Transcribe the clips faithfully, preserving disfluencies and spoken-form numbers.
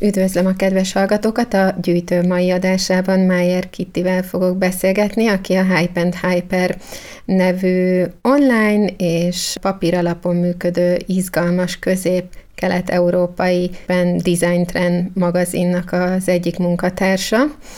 Üdvözlöm a kedves hallgatókat! A gyűjtő mai adásában Májer Kittivel fogok beszélgetni, aki a Hype and Hyper nevű online és papír alapon működő izgalmas közép kelet-európai Design Trend magazinnak az egyik munkatársa.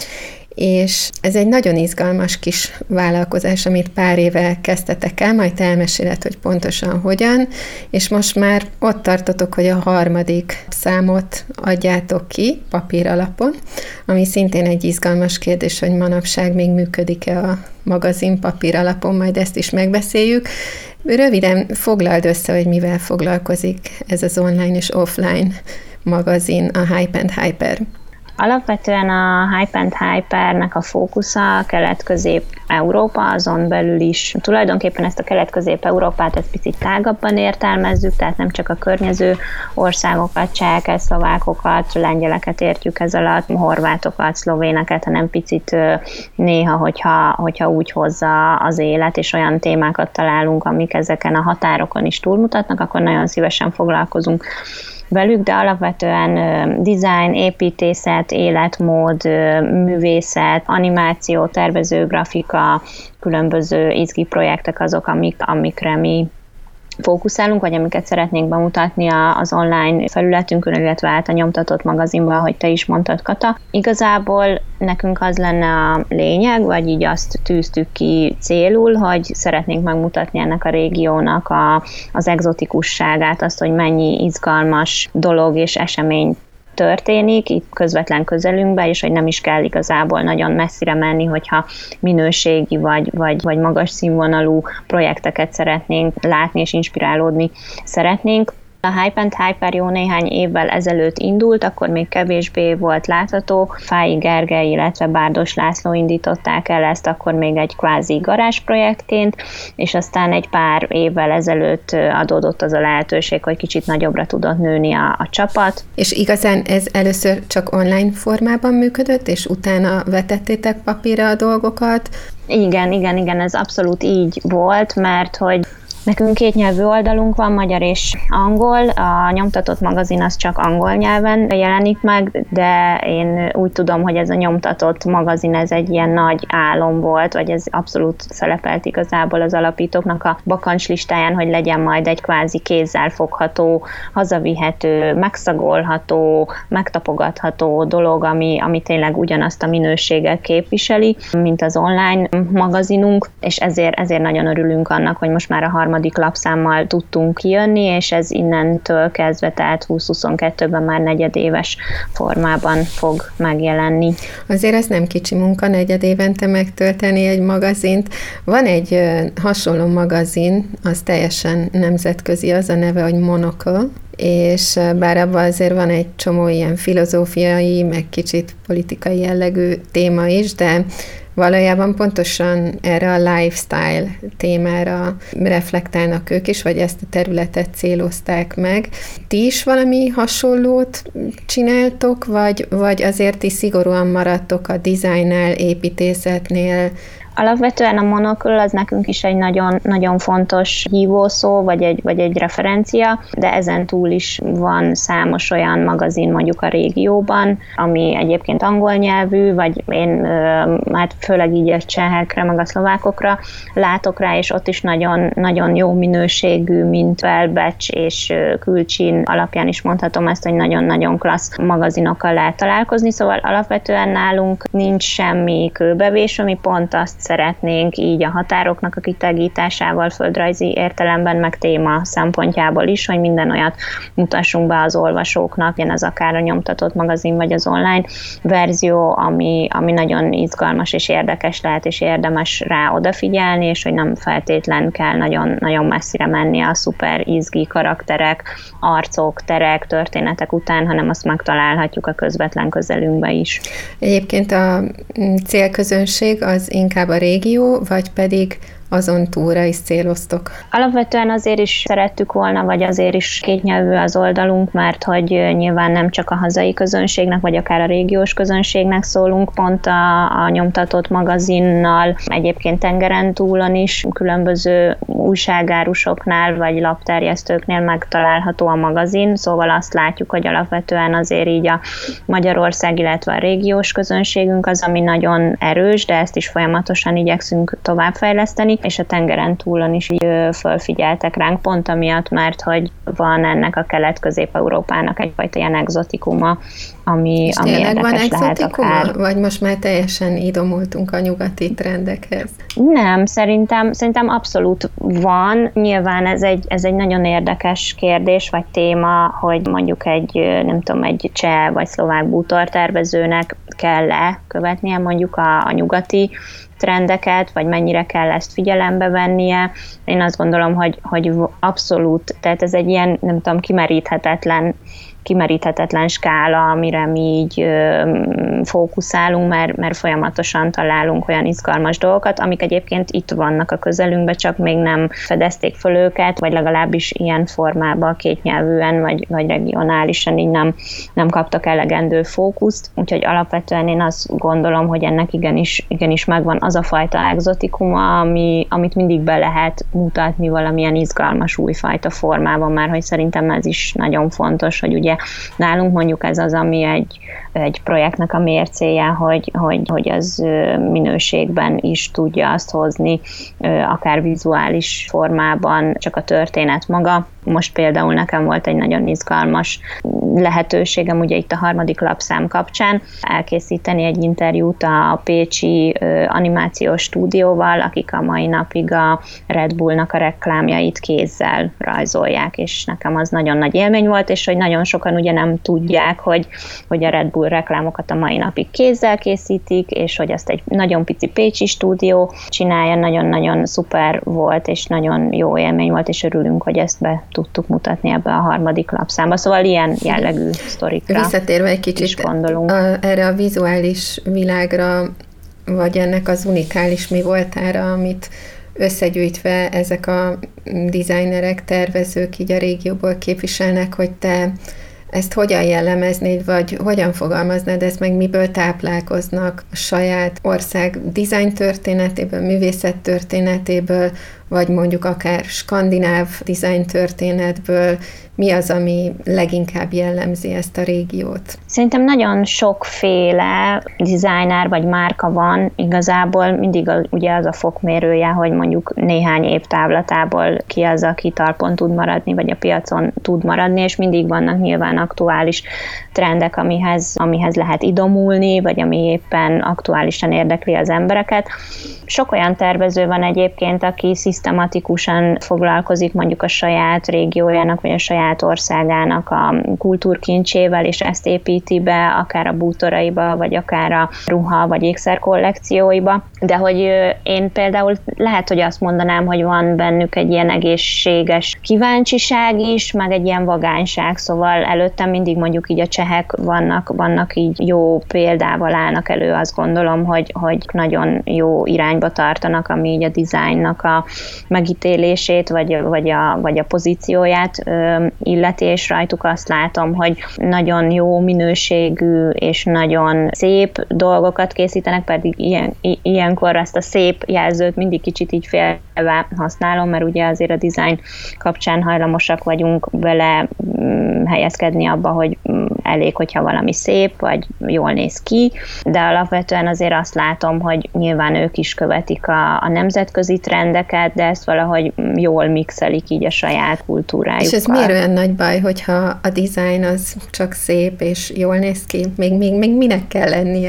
És ez egy nagyon izgalmas kis vállalkozás, amit pár éve kezdtetek el, majd te elmeséled, hogy pontosan hogyan, és most már ott tartotok, hogy a harmadik számot adjátok ki papír alapon, ami szintén egy izgalmas kérdés, hogy manapság még működik-e a magazin papír alapon, majd ezt is megbeszéljük. Röviden foglald össze, hogy mivel foglalkozik ez az online és offline magazin, a Hype and Hyper. Alapvetően a Hype and Hypernek a fókusza Kelet-Közép-Európa, azon belül is tulajdonképpen ezt a Kelet-Közép-Európát egy picit tágabban értelmezzük, tehát nem csak a környező országokat, cseheket, szlovákokat, lengyeleket értjük ez alatt, horvátokat, szlovéneket, hanem picit néha, hogyha, hogyha úgy hozza az élet, és olyan témákat találunk, amik ezeken a határokon is túlmutatnak, akkor nagyon szívesen foglalkozunk velük, de alapvetően design, építészet, életmód, művészet, animáció, tervező, grafika, különböző izgi projektek azok, amik, amikre mi fókuszálunk, vagy amiket szeretnénk bemutatni az online felületünkön, illetve át a nyomtatott magazinban, ahogy te is mondtad, Kata. Igazából nekünk az lenne a lényeg, vagy így azt tűztük ki célul, hogy szeretnénk megmutatni ennek a régiónak a, az egzotikusságát, azt, hogy mennyi izgalmas dolog és esemény történik itt közvetlen közelünkben, és hogy nem is kell igazából nagyon messzire menni, hogyha minőségi vagy, vagy, vagy magas színvonalú projekteket szeretnénk látni és inspirálódni szeretnénk. A Hype and Hyper jó néhány évvel ezelőtt indult, akkor még kevésbé volt látható. Fáy Gergely, illetve Bárdos László indították el ezt akkor még egy kvázi garázsprojektként, és aztán egy pár évvel ezelőtt adódott az a lehetőség, hogy kicsit nagyobbra tudott nőni a, a csapat. És igazán ez először csak online formában működött, és utána vetettétek papírra a dolgokat? Igen, igen, igen, ez abszolút így volt, mert hogy nekünk két nyelvű oldalunk van, magyar és angol. A nyomtatott magazin az csak angol nyelven jelenik meg, de én úgy tudom, hogy ez a nyomtatott magazin, ez egy ilyen nagy álom volt, vagy ez abszolút szerepelt igazából az alapítóknak a bakancslistáján, hogy legyen majd egy kvázi kézzel fogható, hazavihető, megszagolható, megtapogatható dolog, ami, ami tényleg ugyanazt a minőséget képviseli, mint az online magazinunk, és ezért, ezért nagyon örülünk annak, hogy most már a harmadik lapszámmal tudtunk kijönni, és ez innentől kezdve, tehát húsz-huszonkettőben már negyedéves formában fog megjelenni. Azért ez nem kicsi munka negyedévente megtölteni egy magazint. Van egy hasonló magazin, az teljesen nemzetközi, az a neve, hogy Monocle, és bár abban azért van egy csomó ilyen filozófiai, meg kicsit politikai jellegű téma is, de valójában pontosan erre a lifestyle témára reflektálnak ők is, vagy ezt a területet célozták meg. Ti is valami hasonlót csináltok, vagy, vagy azért ti szigorúan maradtok a dizájnnál, építészetnél? Alapvetően a Monocle az nekünk is egy nagyon, nagyon fontos hívószó, vagy egy, vagy egy referencia, de ezen túl is van számos olyan magazin mondjuk a régióban, ami egyébként angol nyelvű, vagy én hát főleg így a csehekre, meg a szlovákokra látok rá, és ott is nagyon, nagyon jó minőségű, mint Velbecs és Külcsin alapján is mondhatom ezt, hogy nagyon-nagyon klassz magazinokkal lehet találkozni, szóval alapvetően nálunk nincs semmi kőbevés, ami pont azt szeretnénk így a határoknak a kitágításával, földrajzi értelemben, meg téma szempontjából is, hogy minden olyat mutassunk be az olvasóknak, ilyen az akár a nyomtatott magazin, vagy az online verzió, ami, ami nagyon izgalmas és érdekes lehet, és érdemes rá odafigyelni, és hogy nem feltétlen kell nagyon, nagyon messzire menni a szuper izgi karakterek, arcok, terek, történetek után, hanem azt megtalálhatjuk a közvetlen közelünkbe is. Egyébként a célközönség az inkább a régió, vagy pedig azon túlra is céloztok? Alapvetően azért is szerettük volna, vagy azért is kétnyelvű az oldalunk, mert hogy nyilván nem csak a hazai közönségnek, vagy akár a régiós közönségnek szólunk, pont a, a nyomtatott magazinnal, egyébként tengeren túlon is, különböző újságárusoknál, vagy lapterjesztőknél megtalálható a magazin, szóval azt látjuk, hogy alapvetően azért így a Magyarország, illetve a régiós közönségünk az, ami nagyon erős, de ezt is folyamatosan igyekszünk továbbfejleszteni, és a tengeren túlon is így fölfigyeltek ránk, pont amiatt, mert hogy van ennek a Kelet-Közép-Európának egyfajta ilyen egzotikuma, ami, és ami érdekes van lehet akár. Vagy most már teljesen idomultunk a nyugati trendekhez? Nem, szerintem, szerintem abszolút van. Nyilván ez egy, ez egy nagyon érdekes kérdés, vagy téma, hogy mondjuk egy, nem tudom, egy cseh vagy szlovák bútortervezőnek kell-e követnie mondjuk a, a nyugati trendeket, vagy mennyire kell ezt figyelembe vennie. Én azt gondolom, hogy, hogy abszolút, tehát ez egy ilyen, nem tudom, kimeríthetetlen kimeríthetetlen skála, amire mi így ö, fókuszálunk, mert, mert folyamatosan találunk olyan izgalmas dolgokat, amik egyébként itt vannak a közelünkben, csak még nem fedezték föl őket, vagy legalábbis ilyen formában, kétnyelvűen, vagy, vagy regionálisan így nem, nem kaptak elegendő fókuszt. Úgyhogy alapvetően én azt gondolom, hogy ennek igenis, igenis megvan az a fajta egzotikuma, ami, amit mindig be lehet mutatni valamilyen izgalmas újfajta formában, mert hogy szerintem ez is nagyon fontos, hogy ugye nálunk mondjuk ez az, ami egy, egy projektnek a mércéje, hogy, hogy, hogy az minőségben is tudja azt hozni, akár vizuális formában, csak a történet maga. Most például nekem volt egy nagyon izgalmas lehetőségem, ugye itt a harmadik lapszám kapcsán elkészíteni egy interjút a pécsi animációs stúdióval, akik a mai napig a Red Bullnak a reklámjait kézzel rajzolják, és nekem az nagyon nagy élmény volt, és hogy nagyon sokan ugye nem tudják, hogy, hogy a Red Bull reklámokat a mai napig kézzel készítik, és hogy azt egy nagyon pici pécsi stúdió csinálja, nagyon-nagyon szuper volt, és nagyon jó élmény volt, és örülünk, hogy ezt be tudtuk mutatni ebbe a harmadik lapszámba. Szóval ilyen jellegű sztorikra visszatérve egy kicsit gondolunk. A, erre a vizuális világra, vagy ennek az unikális mi voltára, amit összegyűjtve ezek a designerek, tervezők így a régióból képviselnek, hogy te ezt hogyan jellemeznéd, vagy hogyan fogalmaznád ezt meg, miből táplálkoznak a saját ország design történetéből, művészet történetéből, vagy mondjuk akár skandináv design történetből, mi az, ami leginkább jellemzi ezt a régiót? Szerintem nagyon sokféle designer vagy márka van, igazából mindig a, ugye az a fokmérője, hogy mondjuk néhány év távlatából ki az, aki talpon tud maradni, vagy a piacon tud maradni, és mindig vannak nyilván aktuális trendek, amihez, amihez lehet idomulni, vagy ami éppen aktuálisan érdekli az embereket. Sok olyan tervező van egyébként, aki szisztematikusan foglalkozik mondjuk a saját régiójának, vagy a saját országának a kultúrkincsével, és ezt építi be akár a bútoraiba, vagy akár a ruha, vagy ékszer kollekcióiba. De hogy én például lehet, hogy azt mondanám, hogy van bennük egy ilyen egészséges kíváncsiság is, meg egy ilyen vagányság, szóval előttem mindig mondjuk így a csehek vannak, vannak így jó példával állnak elő, azt gondolom, hogy, hogy nagyon jó irányba tartanak, ami így a dizájnnak a megítélését, vagy, vagy, a, vagy a pozícióját ö, illeti, és rajtuk azt látom, hogy nagyon jó minőségű és nagyon szép dolgokat készítenek, pedig ilyen, i- ilyenkor azt a szép jelzőt mindig kicsit így félve használom, mert ugye azért a dizájn kapcsán hajlamosak vagyunk vele mm, helyezkedni abba, hogy mm, elég, hogyha valami szép, vagy jól néz ki, de alapvetően azért azt látom, hogy nyilván ők is követik a, a nemzetközi trendeket, de ezt valahogy jól mixelik így a saját kultúrájukkal. És ez miért olyan nagy baj, hogyha a dizájn az csak szép és jól néz ki? Még, még, még minek kell lennie?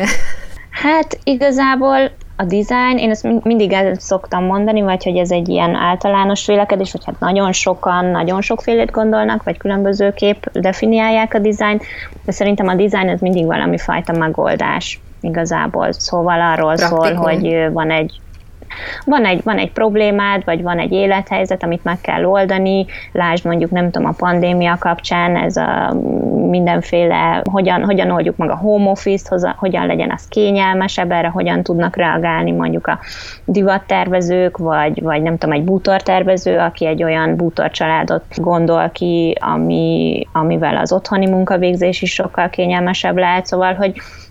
Hát igazából a design, én ezt mindig el szoktam mondani, vagy hogy ez egy ilyen általános vélekedés, vagy hát nagyon sokan, nagyon sokfélét gondolnak, vagy különbözőképp definiálják a dizájnt, de szerintem a design ez mindig valami fajta megoldás igazából. Szóval arról Praktikum. szól, hogy van egy Van egy, van egy problémád, vagy van egy élethelyzet, amit meg kell oldani, lásd mondjuk, nem tudom, a pandémia kapcsán ez a mindenféle, hogyan, hogyan oldjuk meg a home office-t, hogyan legyen az kényelmesebb, erre hogyan tudnak reagálni mondjuk a divattervezők, vagy, vagy nem tudom, egy bútortervező, aki egy olyan bútorcsaládot gondol ki, ami, amivel az otthoni munkavégzés is sokkal kényelmesebb lehet, szóval, hogy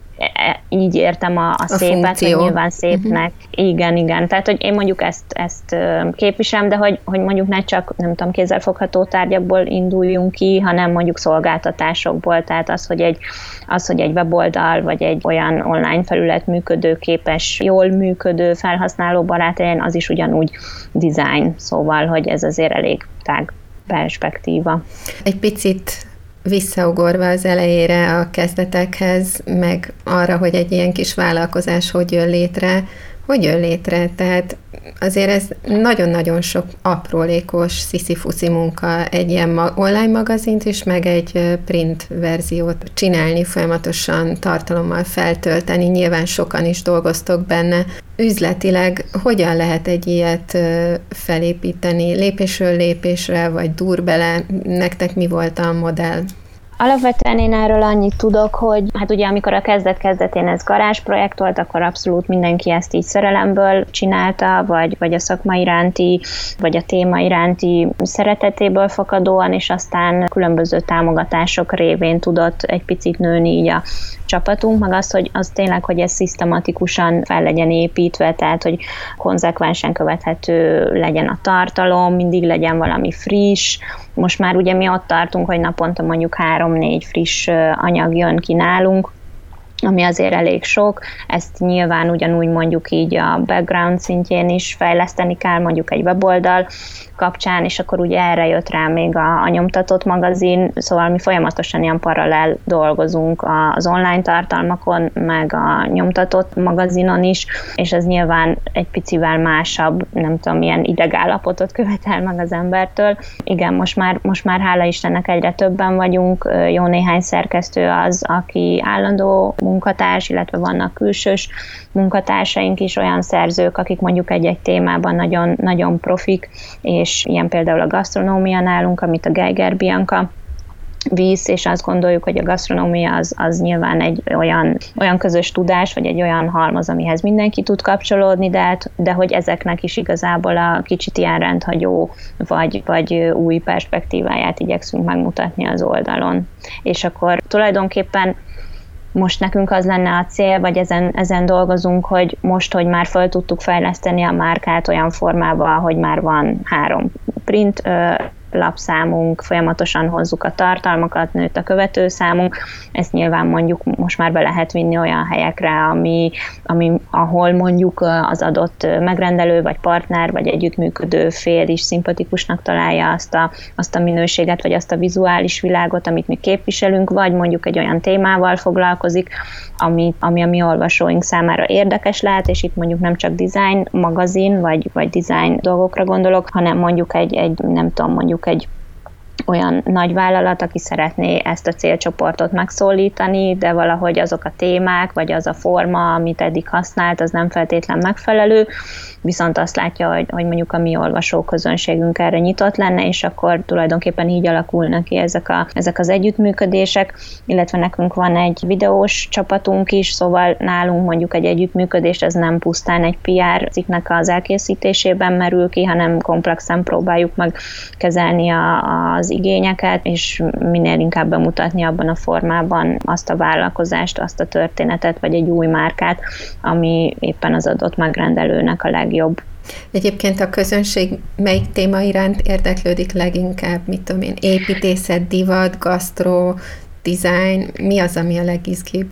így értem a, a, a szépet, funkció. Hogy nyilván szépnek. Uh-huh. Igen, igen. Tehát, hogy én mondjuk ezt, ezt képviselem, de hogy, hogy mondjuk ne csak, nem tudom, kézzelfogható tárgyakból induljunk ki, hanem mondjuk szolgáltatásokból. Tehát az, hogy egy, az, hogy egy weboldal, vagy egy olyan online felület működőképes, jól működő, felhasználóbarát legyen, az is ugyanúgy design. Szóval, hogy ez azért elég tág perspektíva. Egy picit visszaugorva az elejére a kezdetekhez, meg arra, hogy egy ilyen kis vállalkozás hogy jön létre, hogy jön létre. Tehát azért ez nagyon-nagyon sok aprólékos sziszi-fuszi munka egy ilyen online magazint is, meg egy print verziót csinálni, folyamatosan tartalommal feltölteni. Nyilván sokan is dolgoztok benne. Üzletileg hogyan lehet egy ilyet felépíteni? Lépésről lépésre, vagy dur bele? Nektek mi volt a modell? Alapvetően én erről annyit tudok, hogy hát ugye amikor a kezdet-kezdetén ez garázsprojekt volt, akkor abszolút mindenki ezt így szerelemből csinálta, vagy, vagy a szakma iránti, vagy a téma iránti szeretetéből fakadóan, és aztán különböző támogatások révén tudott egy picit nőni így a csapatunk, meg az, hogy az tényleg, hogy ez szisztematikusan fel legyen építve, tehát, hogy konzekvensen követhető legyen a tartalom, mindig legyen valami friss. Most már ugye mi ott tartunk, hogy naponta mondjuk három-négy friss anyag jön ki nálunk, ami azért elég sok. Ezt nyilván ugyanúgy mondjuk így a background szintjén is fejleszteni kell, mondjuk egy weboldal kapcsán, és akkor ugye erre jött rá még a, a nyomtatott magazin, szóval mi folyamatosan ilyen paralel dolgozunk az online tartalmakon, meg a nyomtatott magazinon is, és ez nyilván egy picivel másabb, nem tudom, milyen idegállapotot követel meg az embertől. Igen, most már, most már hála Istennek egyre többen vagyunk, jó néhány szerkesztő az, aki állandó munkatárs, illetve vannak külsős munkatársaink is, olyan szerzők, akik mondjuk egy-egy témában nagyon, nagyon profik, és ilyen például a gasztronómia nálunk, amit a Geiger Bianca visz, és azt gondoljuk, hogy a gasztronómia az, az nyilván egy olyan, olyan közös tudás, vagy egy olyan halmaz, amihez mindenki tud kapcsolódni, de, de hogy ezeknek is igazából a kicsit ilyen rendhagyó, vagy, vagy új perspektíváját igyekszünk megmutatni az oldalon. És akkor tulajdonképpen most nekünk az lenne a cél, vagy ezen, ezen dolgozunk, hogy most, hogy már fel tudtuk fejleszteni a márkát olyan formában, hogy már van három print ö, lapszámunk, folyamatosan hozzuk a tartalmakat, nőtt a követőszámunk, ezt nyilván mondjuk most már be lehet vinni olyan helyekre, ami, ami, ahol mondjuk az adott megrendelő, vagy partner, vagy együttműködő fél is szimpatikusnak találja azt a, azt a minőséget, vagy azt a vizuális világot, amit mi képviselünk, vagy mondjuk egy olyan témával foglalkozik, ami, ami a mi olvasóink számára érdekes lehet, és itt mondjuk nem csak design magazin, vagy, vagy design dolgokra gondolok, hanem mondjuk egy, egy nem tudom, mondjuk egy olyan nagy vállalat, aki szeretné ezt a célcsoportot megszólítani, de valahogy azok a témák, vagy az a forma, amit eddig használt, az nem feltétlen megfelelő, viszont azt látja, hogy, hogy mondjuk a mi olvasóközönségünk erre nyitott lenne, és akkor tulajdonképpen így alakulnak ki ezek, a, ezek az együttműködések, illetve nekünk van egy videós csapatunk is, szóval nálunk mondjuk egy együttműködés, ez nem pusztán egy pé er cikknek az elkészítésében merül ki, hanem komplexen próbáljuk meg kezelni a, az igényeket, és minél inkább bemutatni abban a formában azt a vállalkozást, azt a történetet, vagy egy új márkát, ami éppen az adott megrendelőnek a legjobb. Egyébként a közönség melyik téma iránt érdeklődik leginkább? Mit tudom én, építészet, divat, gasztró, design, mi az, ami a legizgibb?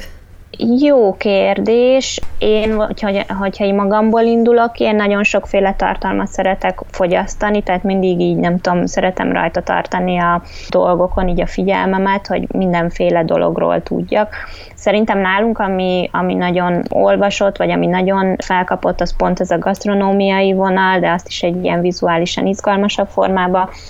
Jó kérdés. Én, hogyha, hogyha így magamból indulok, én nagyon sokféle tartalmat szeretek fogyasztani, tehát mindig így, nem tudom, szeretem rajta tartani a dolgokon így a figyelmemet, hogy mindenféle dologról tudjak. Szerintem nálunk, ami, ami nagyon olvasott, vagy ami nagyon felkapott, az pont ez a gasztronómiai vonal, de azt is egy ilyen vizuálisan izgalmasabb formában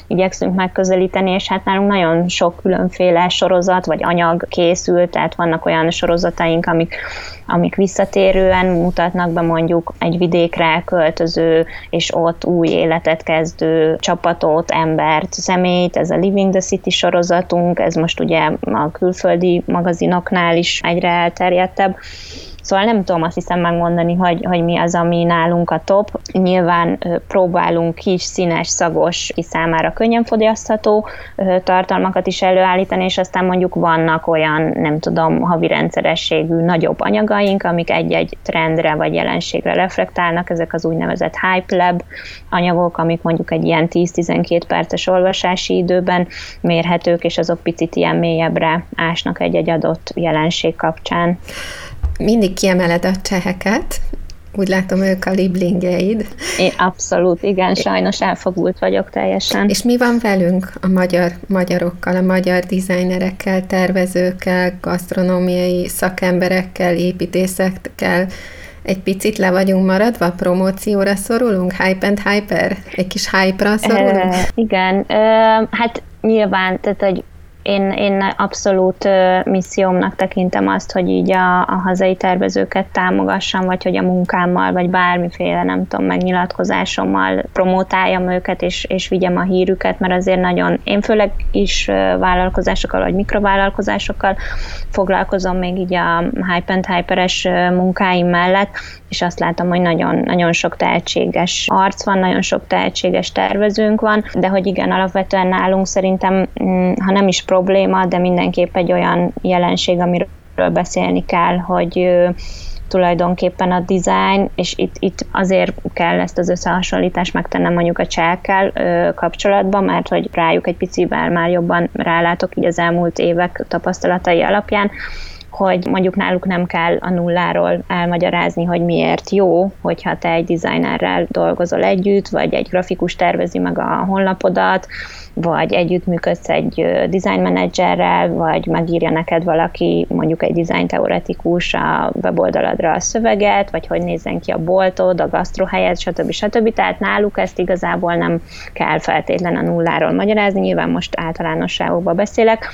igyekszünk megközelíteni, és hát nálunk nagyon sok különféle sorozat vagy anyag készül, tehát vannak olyan sorozataink, amik, amik visszatérően mutatnak be mondjuk egy vidékre költöző, és ott új életet kezdő csapatot, embert, személyt, ez a Living the City sorozatunk, ez most ugye a külföldi magazinoknál is egyre elterjedtebb. Szóval nem tudom azt hiszem megmondani, hogy, hogy mi az, ami nálunk a top. Nyilván próbálunk kis, színes, szagos, ki számára könnyen fogyasztható tartalmakat is előállítani, és aztán mondjuk vannak olyan, nem tudom, havi rendszerességű nagyobb anyagaink, amik egy-egy trendre vagy jelenségre reflektálnak, ezek az úgynevezett Hype Lab anyagok, amik mondjuk egy ilyen tíz-tizenkét perces olvasási időben mérhetők, és azok picit ilyen mélyebbre ásnak egy-egy adott jelenség kapcsán. Mindig kiemeled a cseheket, úgy látom, ők a liblingjeid. Én abszolút, igen, sajnos elfogult vagyok teljesen. És mi van velünk, a magyar, magyarokkal, a magyar designerekkel, tervezőkkel, gasztronómiai szakemberekkel, építészekkel? Egy picit le vagyunk maradva, promócióra szorulunk? Hype and Hyper? Egy kis hype-ra szorulunk? E, igen, e, hát nyilván, tehát egy Én, én abszolút uh, missziómnak tekintem azt, hogy így a, a hazai tervezőket támogassam, vagy hogy a munkámmal, vagy bármiféle, nem tudom, megnyilatkozásommal promótáljam őket, és, és vigyem a hírüket, mert azért nagyon, én főleg is uh, vállalkozásokkal, vagy mikrovállalkozásokkal foglalkozom még így a Hype and Hyperes uh, munkáim mellett, és azt látom, hogy nagyon, nagyon sok tehetséges arc van, nagyon sok tehetséges tervezőnk van, de hogy igen, alapvetően nálunk szerintem, ha nem is probléma, de mindenképp egy olyan jelenség, amiről beszélni kell, hogy tulajdonképpen a design, és itt, itt azért kell ezt az összehasonlítást megtennem mondjuk a csehekkel kapcsolatban, mert hogy rájuk egy picivel már jobban rálátok így az elmúlt évek tapasztalatai alapján, hogy mondjuk náluk nem kell a nulláról elmagyarázni, hogy miért jó, hogyha te egy designerrel dolgozol együtt, vagy egy grafikus tervezi meg a honlapodat, vagy együttműködsz egy design menedzserrel, vagy megírja neked valaki, mondjuk egy design teoretikus a weboldaladra a szöveget, vagy hogy nézzen ki a boltod, a gasztrohelyed, stb. stb. Tehát náluk ezt igazából nem kell feltétlen a nulláról magyarázni, nyilván most általánosságokban beszélek,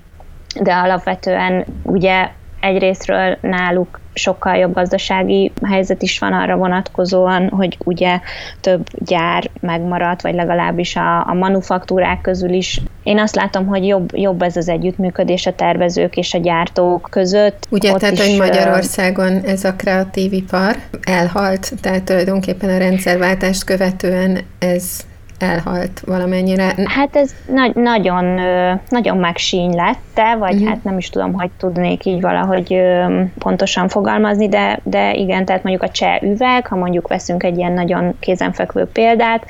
de alapvetően ugye egyrésztről náluk sokkal jobb gazdasági helyzet is van arra vonatkozóan, hogy ugye több gyár megmaradt, vagy legalábbis a, a manufaktúrák közül is. Én azt látom, hogy jobb, jobb ez az együttműködés a tervezők és a gyártók között. Ugye, ott tehát, is, hogy Magyarországon ez a kreatív ipar elhalt, tehát tulajdonképpen a rendszerváltást követően ez elhalt valamennyire. Hát ez na- nagyon, nagyon megsínylette, vagy uh-huh. hát nem is tudom, hogy tudnék így valahogy pontosan fogalmazni, de, de igen, tehát mondjuk a cseh üveg, ha mondjuk veszünk egy ilyen nagyon kézenfekvő példát,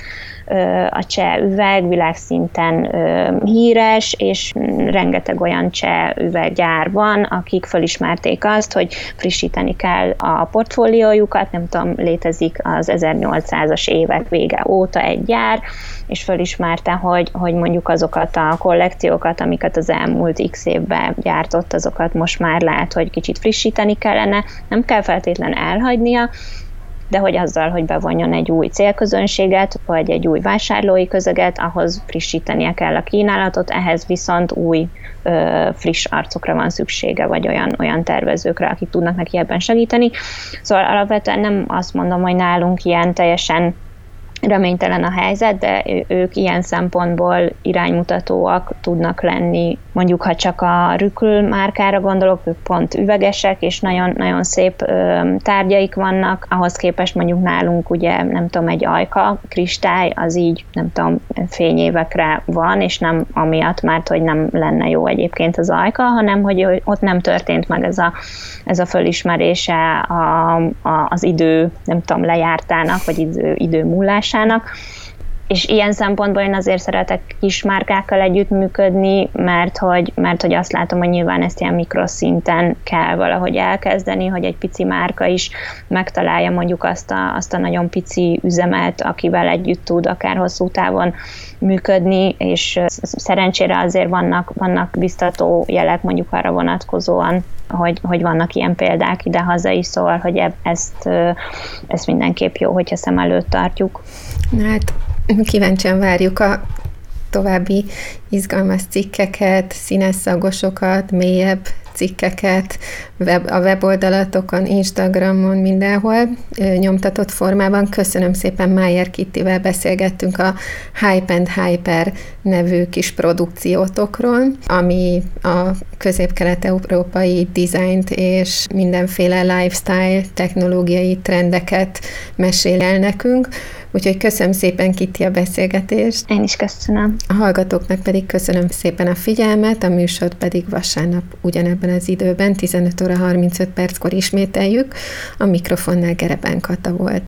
a cseh üveg világszinten híres, és rengeteg olyan cseh üveggyár van, akik felismerték azt, hogy frissíteni kell a portfóliójukat, nem tudom, létezik az ezernyolcszázas évek vége óta egy gyár, és felismerte, hogy, hogy mondjuk azokat a kollekciókat, amiket az elmúlt x évben gyártott, azokat most már lehet, hogy kicsit frissíteni kellene, nem kell feltétlen elhagynia, de hogy azzal, hogy bevonjon egy új célközönséget, vagy egy új vásárlói közeget, ahhoz frissítenie kell a kínálatot, ehhez viszont új, ö, friss arcokra van szüksége, vagy olyan, olyan tervezőkre, akik tudnak neki ebben segíteni. Szóval alapvetően nem azt mondom, hogy nálunk ilyen teljesen reménytelen a helyzet, de ők ilyen szempontból iránymutatóak tudnak lenni. Mondjuk, ha csak a Rükül márkára gondolok, ők pont üvegesek, és nagyon, nagyon szép ö, tárgyaik vannak. Ahhoz képest mondjuk nálunk ugye, nem tudom, egy ajka, kristály, az így, nem tudom, fényévekre van, és nem amiatt, mert hogy nem lenne jó egyébként az ajka, hanem hogy ott nem történt meg ez a, ez a fölismerése a, a, az idő, nem tudom, lejártának, vagy idő, idő múlásának. És ilyen szempontból én azért szeretek kis márkákkal együttműködni, mert hogy, mert hogy azt látom, hogy nyilván ezt ilyen mikroszinten kell valahogy elkezdeni, hogy egy pici márka is megtalálja mondjuk azt a, azt a nagyon pici üzemet, akivel együtt tud akár hosszú távon működni, és szerencsére azért vannak, vannak biztató jelek mondjuk arra vonatkozóan, hogy, hogy vannak ilyen példák ide-haza is, szóval, hogy ezt, ezt mindenképp jó, hogyha szem előtt tartjuk. Na hát kíváncsian várjuk a további izgalmas cikkeket, színes szagosokat, mélyebb cikkeket web, a weboldalatokon, Instagramon, mindenhol nyomtatott formában. Köszönöm szépen, Májer Kittivel beszélgettünk a Hype and Hyper nevű kis produkciótokról, ami a közép-kelet-európai dizájnt és mindenféle lifestyle, technológiai trendeket mesél el nekünk. Úgyhogy köszönöm szépen, Kitti, a beszélgetést. Én is köszönöm. A hallgatóknak pedig köszönöm szépen a figyelmet, a műsort pedig vasárnap ugyanebben az időben, tizenöt óra harmincöt perckor ismételjük. A mikrofonnál Gereben Kata volt.